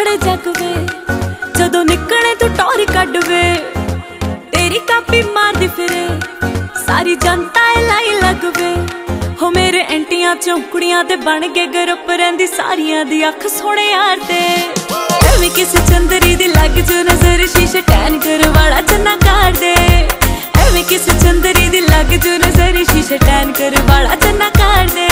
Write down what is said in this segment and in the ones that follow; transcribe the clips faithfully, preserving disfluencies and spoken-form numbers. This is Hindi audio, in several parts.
वाले जग वे जदों निकले तू टोर कड वे तेरी कापी मारदी फिरे सारी जनता लाई लगवे हो मेरे एंटियां चों कुड़ियां ते बन के ग्रुप रहिंदी सारियां दी अख सोने यार ते एवें किसे चंदरी दी लग जो नजर शीशे टैन कर वाला चन्ना काट दे एवें किसे चंदरी दी लग जो नजर शीशे टैन कर वाला चन्ना काट दे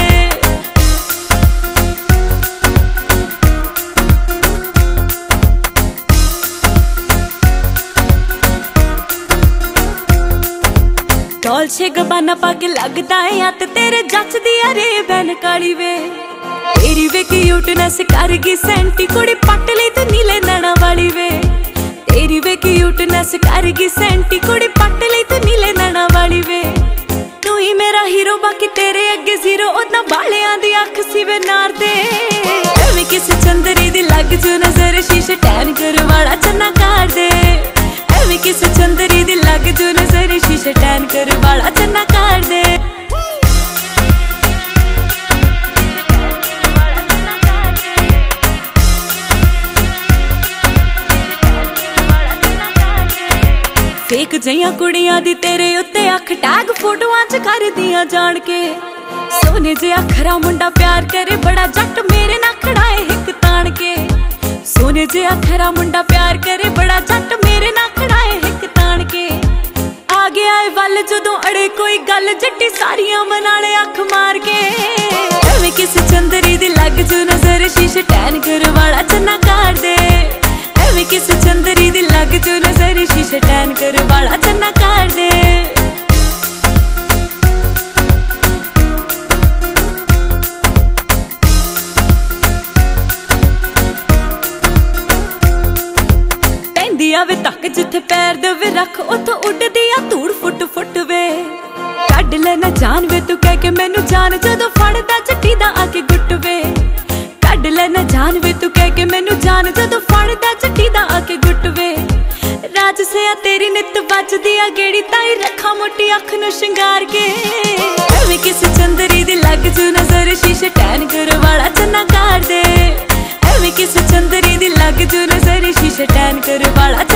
डॉल्चे गबाना पाके लगदा है हत्थ तेरे जचदी अरे बैन काली वे तेरी वे क्यूटनेस कर गई सेंटी कुड़ी पट लई तू नीले नैना वाली वे तेरी वे क्यूटनेस कर गई सेंटी कुड़ी पट लई तू नीले नैना वाली वे तू ही मेरा हीरो बाकी तेरे अगे जीरो ओदा बालियां दी अख सी वे नार दे एवें किसे चंदरी दी लग जो नजर शीशे टैन कर वाला चन्ना काट दे एवें किसे चंदरी दी लग जो नजर शीशे टैन कर वाला चन्ना काट दे फेक जइयां कुड़ियां दी तेरे उत्ते अख टैग फोटोआं च कर दियां जान के सोने जे अखरा मुंडा प्यार करे बड़ा जट मेरे ना खड़ाए हिक तान के सोने जे अखरा मुंडा प्यार करे बड़ा जट मेरे ना खड़ाए हिक तान के आ गया है वल जदों अड़े कोई गल जट्टी सारियां मनाले अख मार के एवें किसे चंदरी दी लग जो नजर शीशे टैन कर वाला चन्ना काट दे एवें किसे चंदरी दी लग जो नजर शीशे टैन कर वाला चन्ना काट दे वे तक जिथे पैर दे वे रख उथों उड़दी आ धूड़ फुट फुट वे कड लेना जान वे तू कह के मैनू जान जदों फड़दा चट्टी दा आके गुट वे कड लेना जान वे तू कह के मैनू जान जदों फड़दा चट्टी दा आके गुट वे राज से आ तेरी नित बजदी आ गेड़ी ताई रखा मोटी अख नू शिंगार के एवें किसे चंदरी दी लग जो नजर शीशे टैन कर वाला चन्ना काट दे एवें किसे चंदरी दी लग जो नजर शीशे टैन कर वाला